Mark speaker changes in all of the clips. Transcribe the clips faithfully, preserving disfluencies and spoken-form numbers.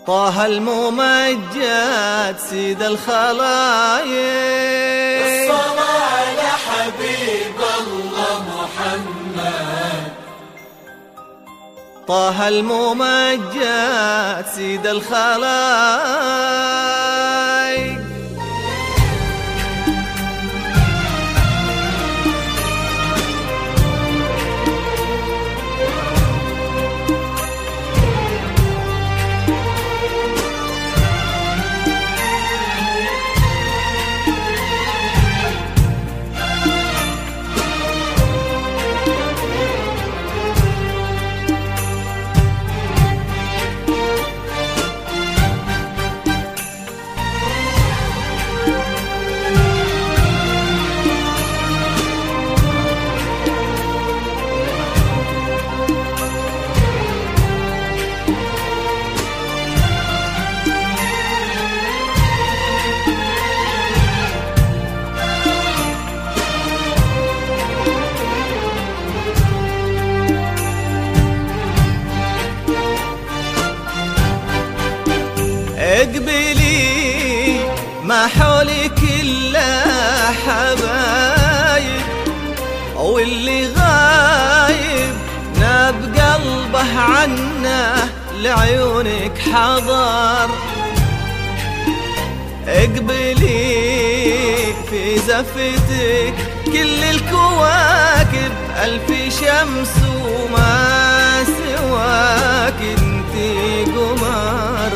Speaker 1: طه الممجد سيد الخلايق،
Speaker 2: الصلاة على حبيب الله محمد.
Speaker 1: طه الممجد سيد الخلايق. اقبلي ما حولك الا حبايب، واللي غايب ناب قلبه عنه لعيونك حضر. اقبلي في زفتك كل الكواكب ألف شمس وما سواك انتي قمر.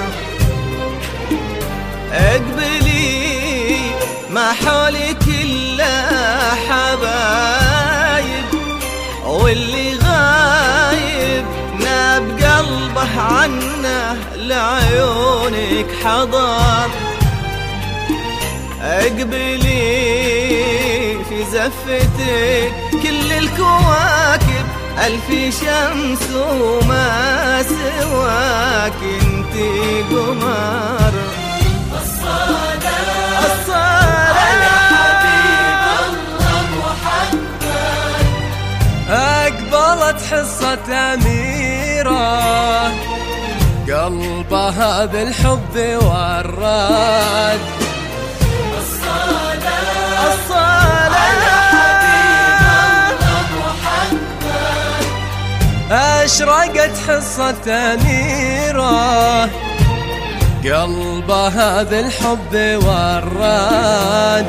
Speaker 1: اقبلي ما حولك الا حبايب، واللي غايب ناب قلبه عنه لعيونك حضر. اقبلي في زفتك كل الكواكب ألف شمس وما سواك انتي قمر.
Speaker 2: الصلاة على حبيب الله محمد.
Speaker 3: أقبلت حصة أميرة قلبها بالحب والراد.
Speaker 2: الصلاة على حبيب الله محمد.
Speaker 3: أشرقت حصة أميرة قلبها بالحب والراد.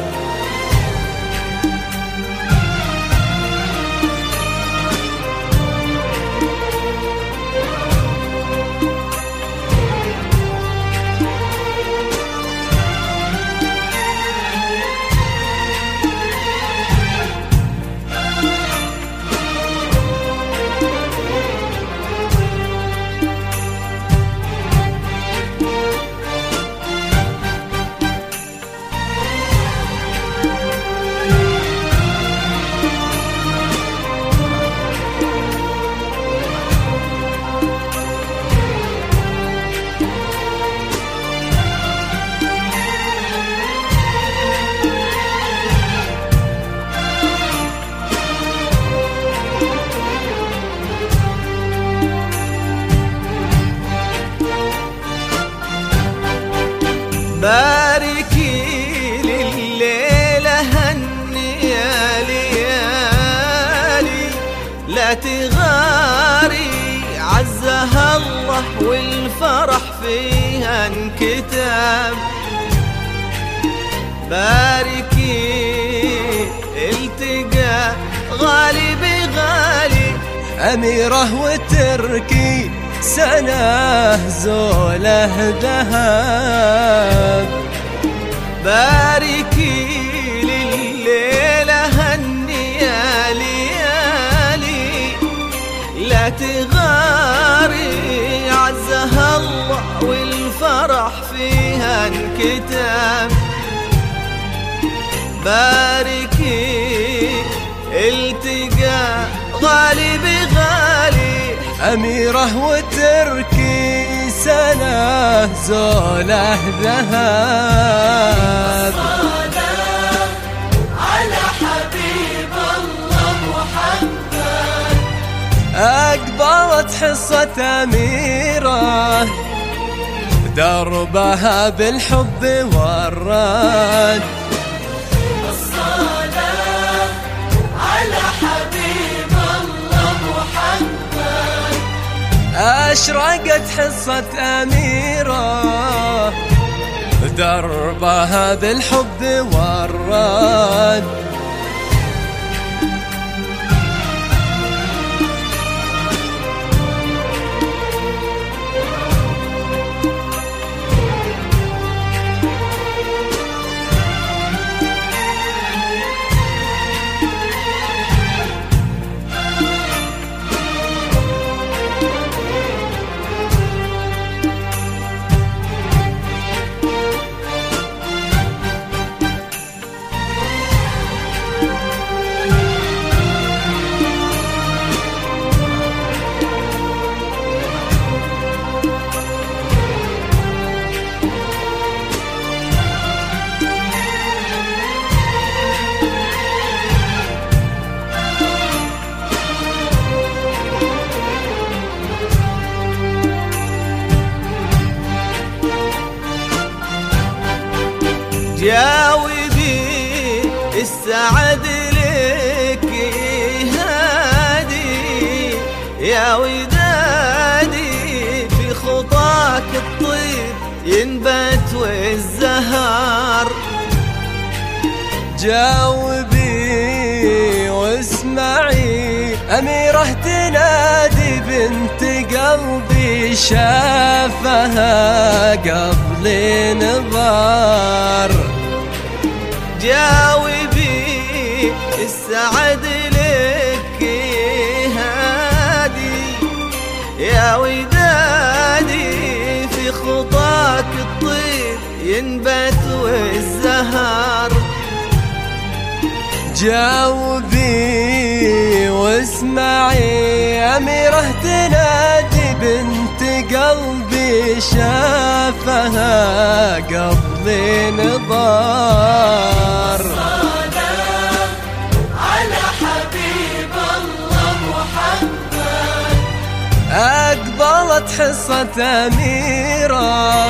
Speaker 1: باركي لليلة هني يا ليالي، لا تغاري عزها الله والفرح فيها انكتب. باركي التقى غالي بغالي
Speaker 3: أميرة وتركي سنة زوله ذهب.
Speaker 1: باركي لليلة هني يا ليالي، لا تغاري عزها الله والفرح فيها انكتب. باركي التقى غالي بغالي
Speaker 3: أميرة وتركي سنة زوله ذهب.
Speaker 2: الصلاة على حبيب الله محمد.
Speaker 3: أقبلت حصة أميرة دربها بالحب والرد.
Speaker 2: الصلاة على حبيب الله محمد.
Speaker 3: أشرقت حصة أميرة دربها بالحب والرد.
Speaker 1: جاوبي السعد لك هادي يا ودادي، في خطاك الطيب ينبت والزهر.
Speaker 3: جاوبي واسمعي أميرة تنادي بنت قلبي شافها قبل نظر.
Speaker 1: جاوبي السعد لك هادي يا ودادي، في خطاك الطيب ينبت والزهر.
Speaker 3: جاوبي واسمعي أميرة تنادي بنت قلبي شافها قبل نظر.
Speaker 2: الصلاة على حبيب الله محمد.
Speaker 3: أقبلت حصة أميرة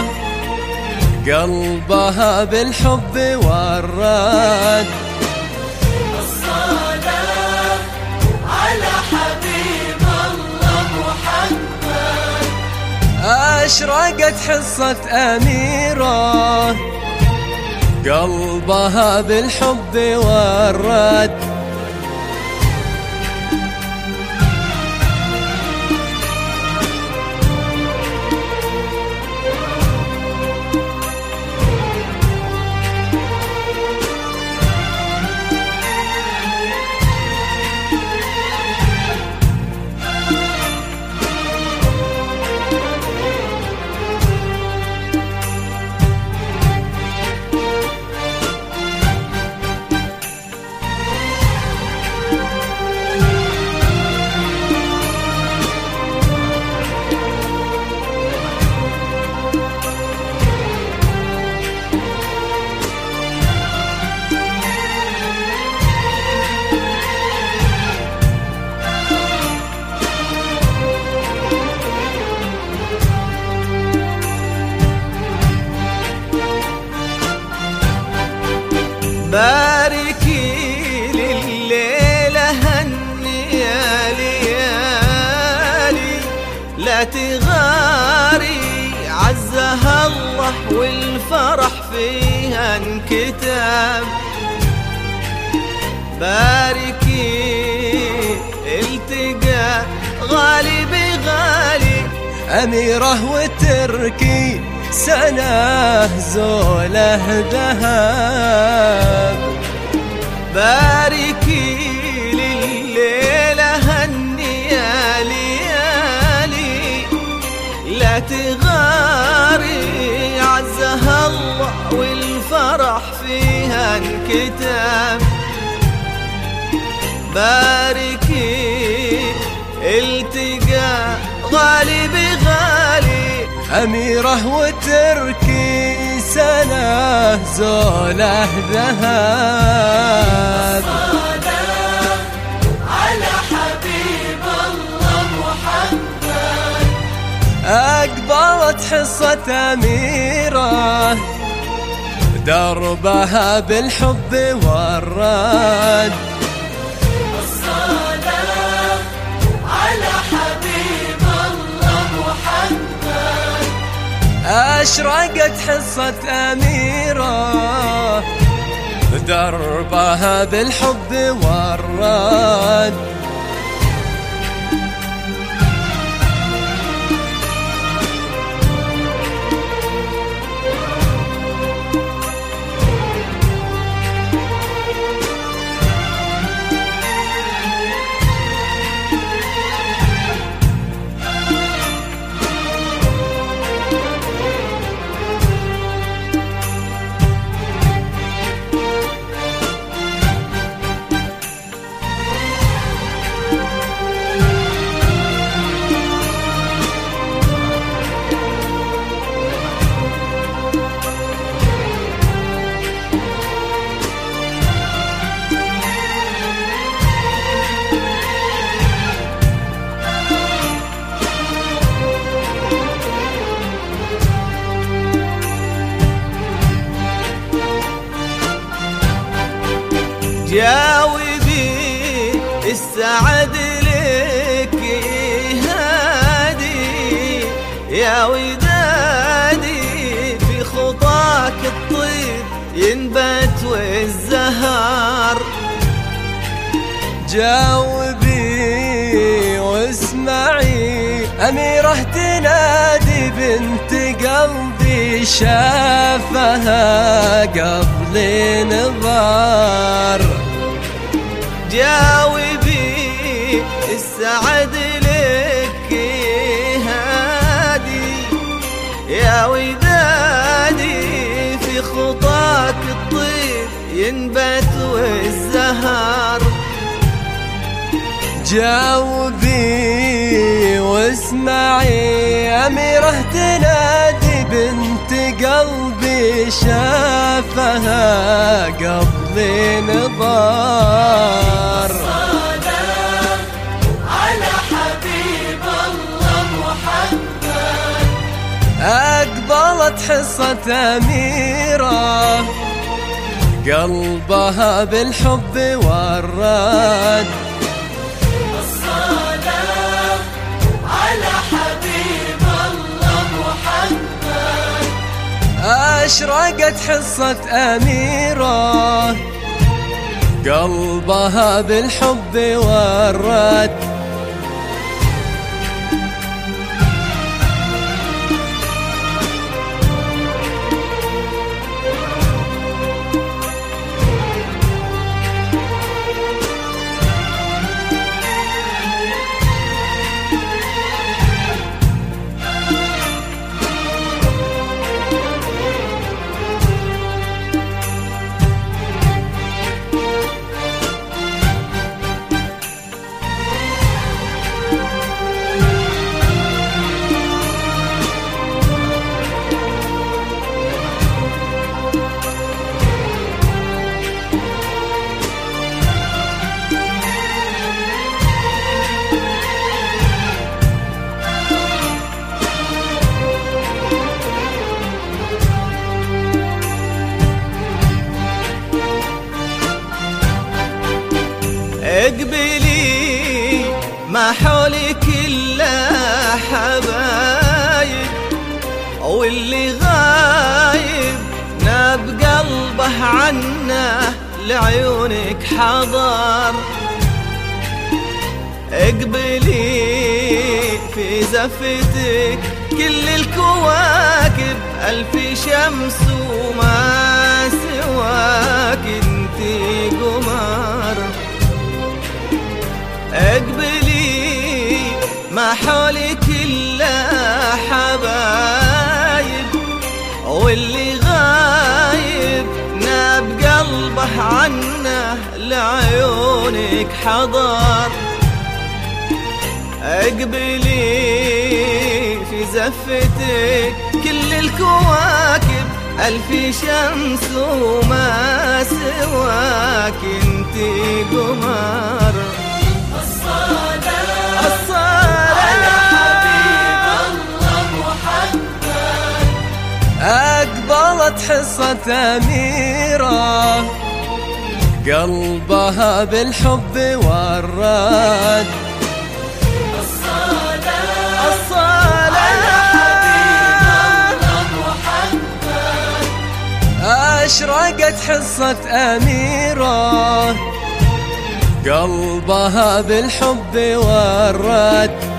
Speaker 3: قلبها بالحب والرد.
Speaker 2: الصلاة على حبيب الله محمد.
Speaker 3: أشرقت حصة أميرة قلبها بالحب والرد.
Speaker 1: باركي لليلة هني يا ليالي، لا تغاري عزها الله والفرح فيها انكتاب. باركي التقى غالي بغالي
Speaker 3: أميرة وتركي سنة زوله ذهب.
Speaker 1: باركي لليلة هني يا ليالي، لا تغاري عزها الله والفرح فيها انكتاب. باركي التقى غالي بغالي
Speaker 3: أميرة وتركي سنة زوله ذهب.
Speaker 2: الصلاة على حبيب الله محمد.
Speaker 3: أقبل أقبلت حصة أميرة دربها بالحب والرد.
Speaker 2: الصلاة على حبيب الله محمد.
Speaker 3: أشرقت حصة أميرة دربها بالحب والرد.
Speaker 1: جاوبي السعد لك هادي يا ودادي، في خطاك الطيب ينبت والزهر.
Speaker 3: جاوبي واسمعي أميرة تنادي بنت قلبي شافها قبل نظر.
Speaker 1: جاوبي السعد لك هادي يا ودادي، في خطاك الطيب ينبت والزهر.
Speaker 3: جاوبي واسمعي أميرة تنادي بنت قلبي شافها قبل نظر.
Speaker 2: الصلاة على حبيب الله محمد.
Speaker 3: أقبلت حصة أميرة قلبها بالحب والرد.
Speaker 2: الصلاة على حبيب الله محمد.
Speaker 3: أشرقت حصة أميرة قلبها بالحب والرد.
Speaker 1: اقبلي ما حولك الا حبايب، واللي غايب ناب قلبه عنه لعيونك حضر. اقبلي في زفتك كل الكواكب ألف شمس وما سواك انتي قمر. اقبلي ما حولك الا حبايب، واللي غايب ناب قلبه عنه لعيونك حضر. اقبلي في زفتك كل الكواكب ألف شمس وما سواك انتي قمر.
Speaker 2: الصلاة
Speaker 1: الصلاة
Speaker 2: على حبيب الله محمد.
Speaker 3: أقبلت حصة أميرة، قلبها بالحب ورد.
Speaker 2: الصلاة
Speaker 3: الصلاة
Speaker 2: على حبيب الله محمد،
Speaker 3: أشرقت حصة أميرة، قلبها بالحب ورد.